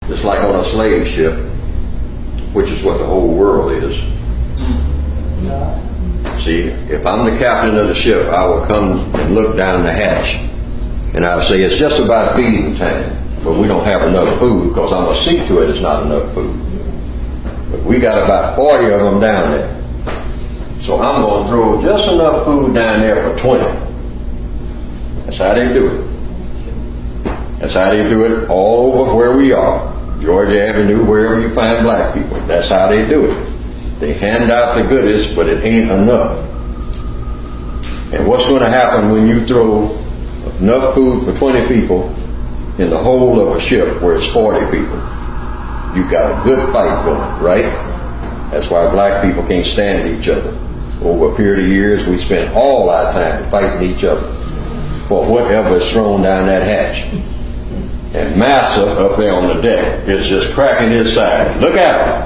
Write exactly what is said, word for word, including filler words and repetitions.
It's like on a slave ship, which is what the whole world is. See, if I'm the captain of the ship, I will come and look down the hatch, and I'll say, it's just about feeding time, but we don't have enough food, because I'm going to see to it it's not enough food. But we got about forty of them down there. So I'm going to throw just enough food down there for twenty. That's how they do it. That's how they do it all over where we are. Georgia Avenue, wherever you find black people. That's how they do it. They hand out the goodies, but it ain't enough. And what's going to happen when you throw enough food for twenty people in the whole of a ship where it's forty people? You got a good fight going, right? That's why black people can't stand each other. Over a period of years, we spent all our time fighting each other for whatever is thrown down that hatch. And Massa up there on the deck is just cracking his side. Look at him.